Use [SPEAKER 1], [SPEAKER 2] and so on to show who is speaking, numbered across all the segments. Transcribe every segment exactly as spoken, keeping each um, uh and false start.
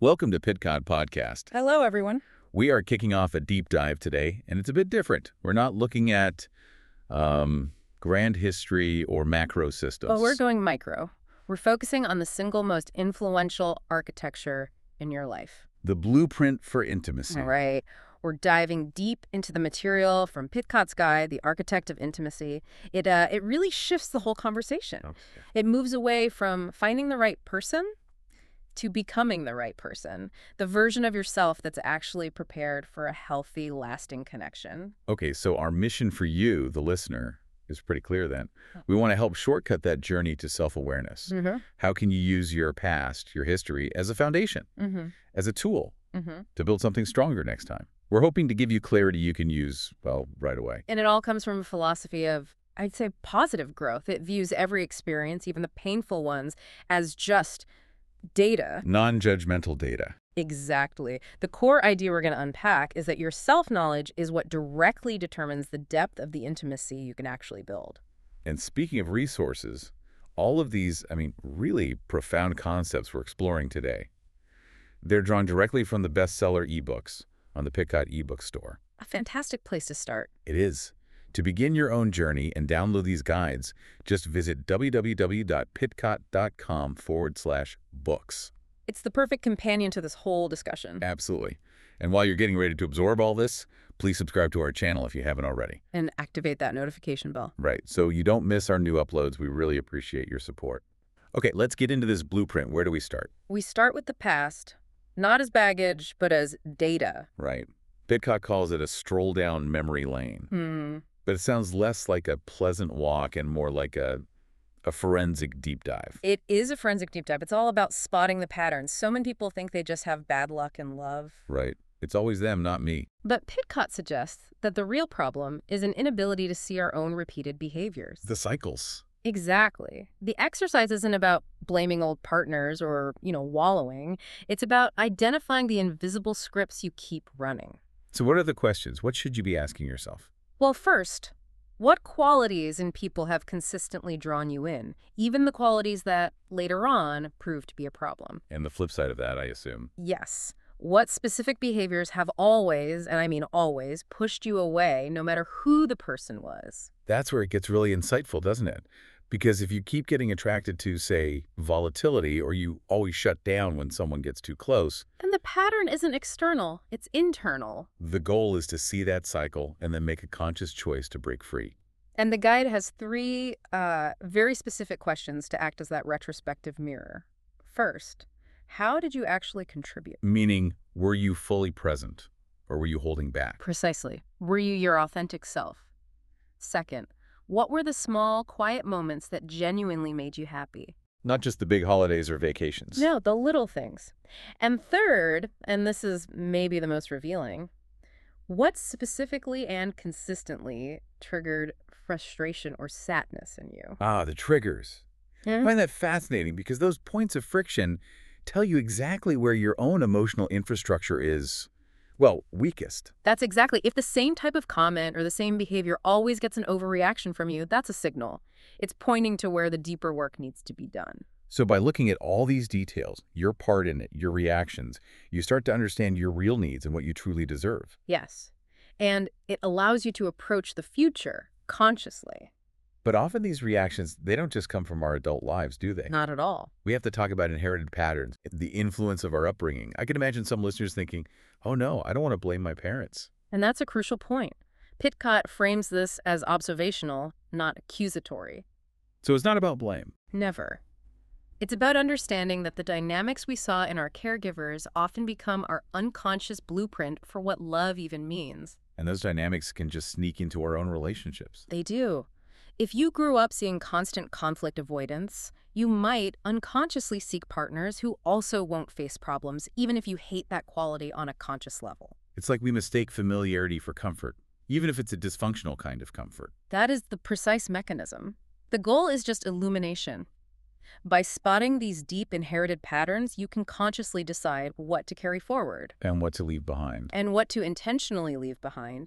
[SPEAKER 1] Welcome to Pitcott Podcast.
[SPEAKER 2] Hello, everyone.
[SPEAKER 1] We are kicking off a deep dive today, and it's a bit different. We're not looking at um, grand history or macro systems.
[SPEAKER 2] Well, we're going micro. We're focusing on the single most influential architecture in your life.
[SPEAKER 1] The blueprint for intimacy.
[SPEAKER 2] All right. We're diving deep into the material from Pitcott's Guide, The Architect of Intimacy. It, uh, it really shifts the whole conversation.
[SPEAKER 1] Okay.
[SPEAKER 2] It moves away from finding the right person to becoming the right person, the version of yourself that's actually prepared for a healthy, lasting connection.
[SPEAKER 1] Okay, so our mission for you, the listener, is pretty clear then. We want to help shortcut that journey to self-awareness.
[SPEAKER 2] Mm-hmm.
[SPEAKER 1] How can you use your past, your history, as a foundation,
[SPEAKER 2] Mm-hmm.
[SPEAKER 1] as a tool
[SPEAKER 2] Mm-hmm.
[SPEAKER 1] to build something stronger next time? We're hoping to give you clarity you can use, well, right away.
[SPEAKER 2] And it all comes from a philosophy of, I'd say, positive growth. It views every experience, even the painful ones, as just data.
[SPEAKER 1] Non-judgmental data.
[SPEAKER 2] Exactly. The core idea we're going to unpack is that your self-knowledge is what directly determines the depth of the intimacy you can actually build.
[SPEAKER 1] And speaking of resources, all of these, I mean, really profound concepts we're exploring today, they're drawn directly from the bestseller ebooks on the Pitcott ebook store.
[SPEAKER 2] A fantastic place to start.
[SPEAKER 1] It is. To begin your own journey and download these guides, just visit www.pitcott.com forward slash books.
[SPEAKER 2] It's the perfect companion to this whole discussion.
[SPEAKER 1] Absolutely. And while you're getting ready to absorb all this, please subscribe to our channel if you haven't already.
[SPEAKER 2] And activate that notification bell.
[SPEAKER 1] Right, so you don't miss our new uploads. We really appreciate your support. Okay, let's get into this blueprint. Where do we start?
[SPEAKER 2] We start with the past, not as baggage, but as data.
[SPEAKER 1] Right. Pitcott calls it a stroll down memory lane.
[SPEAKER 2] Hmm.
[SPEAKER 1] But it sounds less like a pleasant walk and more like a, a forensic deep dive.
[SPEAKER 2] It is a forensic deep dive. It's all about spotting the patterns. So many people think they just have bad luck in love.
[SPEAKER 1] Right. It's always them, not me.
[SPEAKER 2] But Pitcott suggests that the real problem is an inability to see our own repeated behaviors.
[SPEAKER 1] The cycles.
[SPEAKER 2] Exactly. The exercise isn't about blaming old partners or, you know, wallowing. It's about identifying the invisible scripts you keep running.
[SPEAKER 1] So what are the questions? What should you be asking yourself?
[SPEAKER 2] Well, first, what qualities in people have consistently drawn you in, even the qualities that later on prove to be a problem?
[SPEAKER 1] And the flip side of that, I assume.
[SPEAKER 2] Yes. What specific behaviors have always, and I mean always, pushed you away, no matter who the person was?
[SPEAKER 1] That's where it gets really insightful, doesn't it? Because if you keep getting attracted to, say, volatility, or you always shut down when someone gets too close,
[SPEAKER 2] And the pattern isn't external, it's internal.
[SPEAKER 1] the goal is to see that cycle and then make a conscious choice to break free.
[SPEAKER 2] And the guide has three uh, very specific questions to act as that retrospective mirror. First, how did you actually contribute?
[SPEAKER 1] Meaning, were you fully present, or were you holding back?
[SPEAKER 2] Precisely. Were you your authentic self? Second, what were the small, quiet moments that genuinely made you happy?
[SPEAKER 1] Not just the big holidays or vacations.
[SPEAKER 2] No, the little things. And third, and this is maybe the most revealing, what specifically and consistently triggered frustration or sadness in you?
[SPEAKER 1] Ah, the triggers. I find that fascinating because those points of friction tell you exactly where your own emotional infrastructure is, well, weakest.
[SPEAKER 2] That's exactly. If the same type of comment or the same behavior always gets an overreaction from you, that's a signal. It's pointing to where the deeper work needs to be done.
[SPEAKER 1] So by looking at all these details, your part in it, your reactions, you start to understand your real needs and what you truly deserve.
[SPEAKER 2] Yes. And it allows you to approach the future consciously.
[SPEAKER 1] But often these reactions, they don't just come from our adult lives, do they?
[SPEAKER 2] Not at all.
[SPEAKER 1] We have to talk about inherited patterns, the influence of our upbringing. I can imagine some listeners thinking, oh no, I don't want to blame my parents.
[SPEAKER 2] And that's a crucial point. Pitcott frames this as observational, not accusatory.
[SPEAKER 1] So it's not about blame.
[SPEAKER 2] Never. It's about understanding that the dynamics we saw in our caregivers often become our unconscious blueprint for what love even means.
[SPEAKER 1] And those dynamics can just sneak into our own relationships.
[SPEAKER 2] They do. If you grew up seeing constant conflict avoidance, you might unconsciously seek partners who also won't face problems, even if you hate that quality on a conscious level.
[SPEAKER 1] It's like we mistake familiarity for comfort, even if it's a dysfunctional kind of comfort.
[SPEAKER 2] That is the precise mechanism. The goal is just illumination. By spotting these deep inherited patterns, you can consciously decide what to carry forward
[SPEAKER 1] And what to leave behind.
[SPEAKER 2] and what to intentionally leave behind,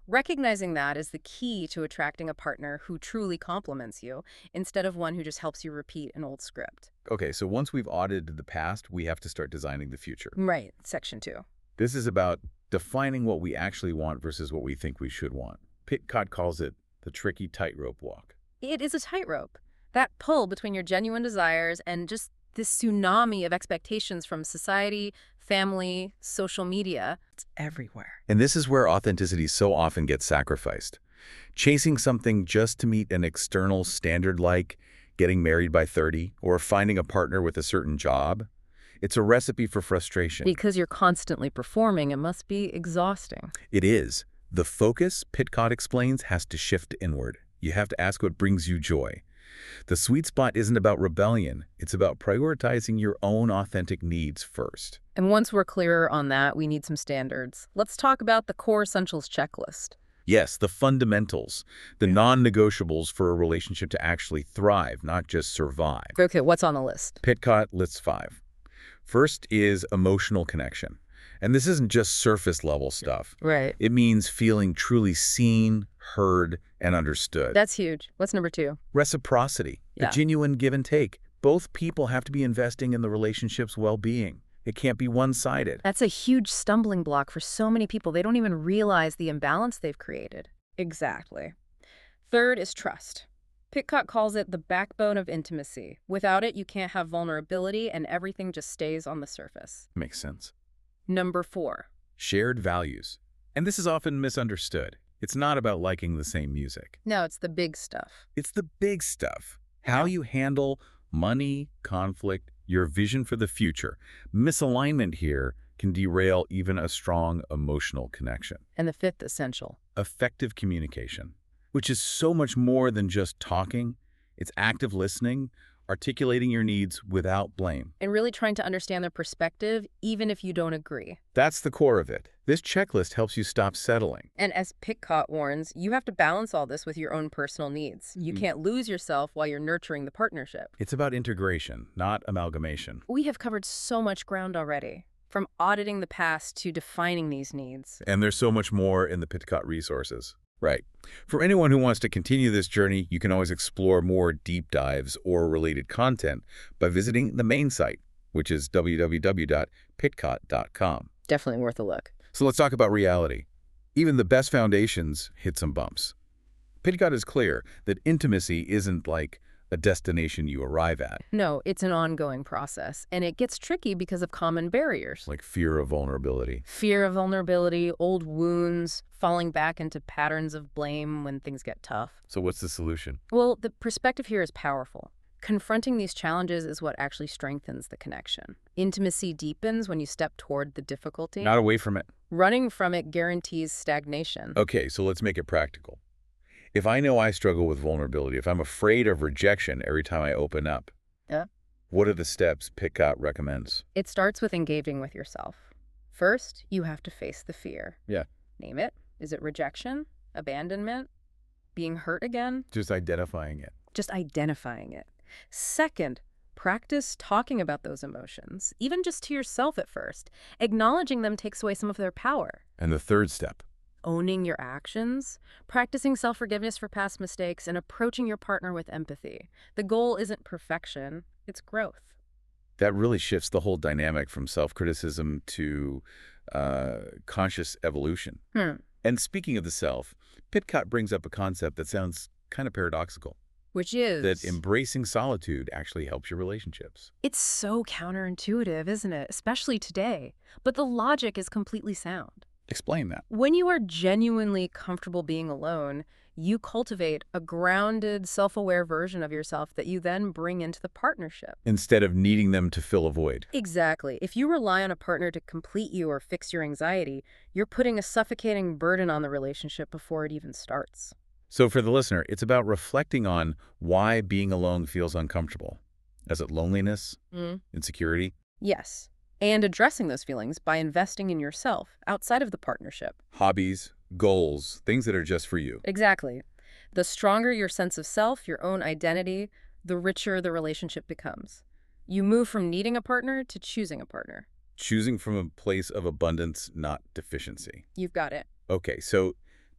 [SPEAKER 2] Recognizing that is the key to attracting a partner who truly complements you instead of one who just helps you repeat an old script.
[SPEAKER 1] Okay, so once we've audited the past, we have to start designing the future.
[SPEAKER 2] Right, section two.
[SPEAKER 1] This is about defining what we actually want versus what we think we should want. Pitcott calls it the tricky tightrope walk.
[SPEAKER 2] It is a tightrope. That pull between your genuine desires and just this tsunami of expectations from society, family, social media. It's everywhere.
[SPEAKER 1] And this is where authenticity so often gets sacrificed. Chasing something just to meet an external standard like getting married by thirty or finding a partner with a certain job, it's a recipe for frustration.
[SPEAKER 2] Because you're constantly performing, it must be exhausting.
[SPEAKER 1] It is. The focus, Pitcott explains, has to shift inward. You have to ask what brings you joy. The sweet spot isn't about rebellion. It's about prioritizing your own authentic needs first.
[SPEAKER 2] And once we're clearer on that, we need some standards. Let's talk about the core essentials checklist.
[SPEAKER 1] Yes, the fundamentals, the non-negotiables for a relationship to actually thrive, not just survive.
[SPEAKER 2] Okay, what's on the list?
[SPEAKER 1] Pitcott lists five. First is emotional connection. And this isn't just surface-level stuff.
[SPEAKER 2] Right.
[SPEAKER 1] It means feeling truly seen, heard, and understood.
[SPEAKER 2] That's huge. What's number two?
[SPEAKER 1] Reciprocity,
[SPEAKER 2] Yeah.
[SPEAKER 1] a genuine give and take. Both people have to be investing in the relationship's well-being. It can't be one-sided.
[SPEAKER 2] That's a huge stumbling block for so many people. They don't even realize the imbalance they've created. Exactly. Third is trust. Pitcott calls it the backbone of intimacy. Without it, you can't have vulnerability and everything just stays on the surface.
[SPEAKER 1] Makes sense.
[SPEAKER 2] Number four.
[SPEAKER 1] Shared values. And this is often misunderstood. It's not about liking the same music.
[SPEAKER 2] No, it's the big stuff.
[SPEAKER 1] It's the big stuff. How you handle money, conflict, your vision for the future. Misalignment here can derail even a strong emotional connection.
[SPEAKER 2] And the fifth essential.
[SPEAKER 1] Effective communication, which is so much more than just talking. It's active listening, articulating your needs without blame.
[SPEAKER 2] And really trying to understand their perspective, even if you don't agree.
[SPEAKER 1] That's the core of it. This checklist helps you stop settling.
[SPEAKER 2] And as Pitcott warns, you have to balance all this with your own personal needs. You
[SPEAKER 1] Mm.
[SPEAKER 2] can't lose yourself while you're nurturing the partnership.
[SPEAKER 1] It's about integration, not amalgamation.
[SPEAKER 2] We have covered so much ground already, from auditing the past to defining these needs.
[SPEAKER 1] And there's so much more in the Pitcott resources. Right. For anyone who wants to continue this journey, you can always explore more deep dives or related content by visiting the main site, which is w w w dot pitcott dot com.
[SPEAKER 2] Definitely worth a look.
[SPEAKER 1] So let's talk about reality. Even the best foundations hit some bumps. Pitcott is clear that intimacy isn't like a destination you arrive at,
[SPEAKER 2] No, it's an ongoing process, and it gets tricky because of common barriers.
[SPEAKER 1] like fear of vulnerability.
[SPEAKER 2] Fear of vulnerability, old wounds, falling back into patterns of blame when things get tough.
[SPEAKER 1] So what's the solution?
[SPEAKER 2] Well, the perspective here is powerful. Confronting these challenges is what actually strengthens the connection. Intimacy deepens when you step toward the difficulty.
[SPEAKER 1] Not away from it.
[SPEAKER 2] Running from it guarantees stagnation.
[SPEAKER 1] Okay, so let's make it practical. If I know I struggle with vulnerability, if I'm afraid of rejection every time I open up,
[SPEAKER 2] Yeah.
[SPEAKER 1] what are the steps Pitcott recommends?
[SPEAKER 2] It starts with engaging with yourself. First, you have to face the fear.
[SPEAKER 1] Yeah.
[SPEAKER 2] Name it. Is it rejection? Abandonment? Being hurt again?
[SPEAKER 1] Just identifying it.
[SPEAKER 2] Just identifying it. Second, practice talking about those emotions, even just to yourself at first. Acknowledging them takes away some of their power.
[SPEAKER 1] And the third step.
[SPEAKER 2] Owning your actions, practicing self-forgiveness for past mistakes, and approaching your partner with empathy. The goal isn't perfection, it's growth.
[SPEAKER 1] That really shifts the whole dynamic from self-criticism to uh, conscious evolution.
[SPEAKER 2] Hmm.
[SPEAKER 1] And speaking of the self, Pitcott brings up a concept that sounds kind of paradoxical,
[SPEAKER 2] Which is...
[SPEAKER 1] that embracing solitude actually helps your relationships.
[SPEAKER 2] It's so counterintuitive, isn't it? Especially today. But the logic is completely sound.
[SPEAKER 1] Explain that.
[SPEAKER 2] When you are genuinely comfortable being alone, you cultivate a grounded, self-aware version of yourself that you then bring into the partnership.
[SPEAKER 1] Instead of needing them to fill a void.
[SPEAKER 2] Exactly. If you rely on a partner to complete you or fix your anxiety, you're putting a suffocating burden on the relationship before it even starts.
[SPEAKER 1] So for the listener, it's about reflecting on why being alone feels uncomfortable. Is it loneliness?
[SPEAKER 2] Mm.
[SPEAKER 1] Insecurity?
[SPEAKER 2] Yes. And addressing those feelings by investing in yourself outside of the partnership.
[SPEAKER 1] Hobbies? Goals? Things that are just for you?
[SPEAKER 2] Exactly. The stronger your sense of self, your own identity, the richer the relationship becomes. You move from needing a partner to choosing a partner.
[SPEAKER 1] Choosing from a place of abundance, not deficiency.
[SPEAKER 2] You've got it.
[SPEAKER 1] Okay, so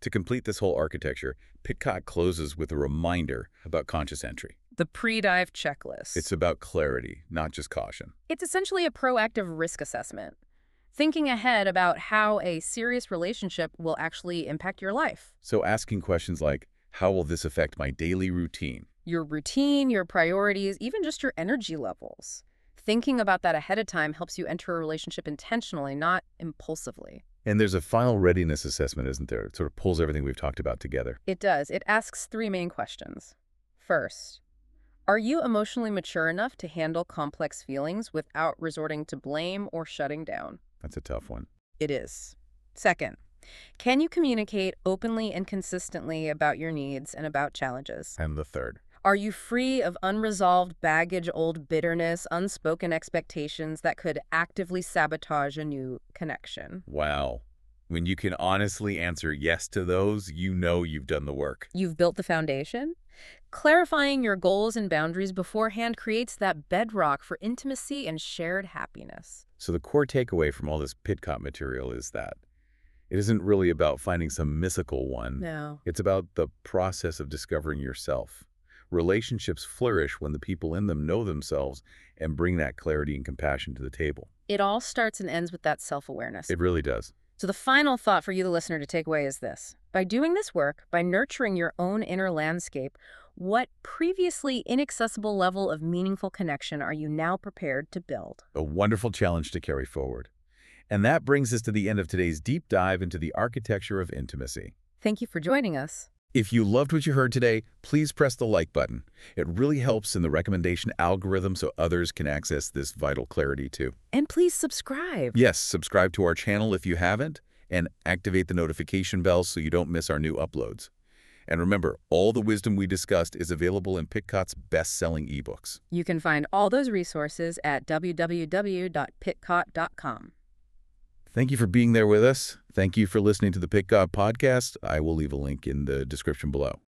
[SPEAKER 1] To complete this whole architecture, Pitcott closes with a reminder about conscious entry.
[SPEAKER 2] The pre-dive checklist.
[SPEAKER 1] It's about clarity, not just caution.
[SPEAKER 2] It's essentially a proactive risk assessment, thinking ahead about how a serious relationship will actually impact your life.
[SPEAKER 1] So asking questions like, how will this affect my daily routine?
[SPEAKER 2] Your routine, your priorities, even just your energy levels. Thinking about that ahead of time helps you enter a relationship intentionally, not impulsively.
[SPEAKER 1] And there's a final readiness assessment, isn't there? It sort of pulls everything we've talked about together.
[SPEAKER 2] It does. It asks three main questions. First, are you emotionally mature enough to handle complex feelings without resorting to blame or shutting down?
[SPEAKER 1] That's a tough one.
[SPEAKER 2] It is. Second, can you communicate openly and consistently about your needs and about challenges?
[SPEAKER 1] And the third.
[SPEAKER 2] Are you free of unresolved baggage, old bitterness, unspoken expectations that could actively sabotage a new connection?
[SPEAKER 1] Wow. When you can honestly answer yes to those, you know you've done the work.
[SPEAKER 2] You've built the foundation? Clarifying your goals and boundaries beforehand creates that bedrock for intimacy and shared happiness.
[SPEAKER 1] So the core takeaway from all this Pitcott material is that it isn't really about finding some mystical one.
[SPEAKER 2] No.
[SPEAKER 1] It's about the process of discovering yourself. Relationships flourish when the people in them know themselves and bring that clarity and compassion to the table.
[SPEAKER 2] It all starts and ends with that self-awareness.
[SPEAKER 1] It really does.
[SPEAKER 2] So the final thought for you, the listener, to take away is this. By doing this work, by nurturing your own inner landscape, what previously inaccessible level of meaningful connection are you now prepared to build?
[SPEAKER 1] A wonderful challenge to carry forward. And that brings us to the end of today's deep dive into the architecture of intimacy.
[SPEAKER 2] Thank you for joining us.
[SPEAKER 1] If you loved what you heard today, please press the like button. It really helps in the recommendation algorithm so others can access this vital clarity too.
[SPEAKER 2] And please subscribe.
[SPEAKER 1] Yes, subscribe to our channel if you haven't, and activate the notification bell so you don't miss our new uploads. And remember, all the wisdom we discussed is available in Pitcott's best-selling ebooks.
[SPEAKER 2] You can find all those resources at w w w dot pitcott dot com.
[SPEAKER 1] Thank you for being there with us. Thank you for listening to the Pitcott Podcast. I will leave a link in the description below.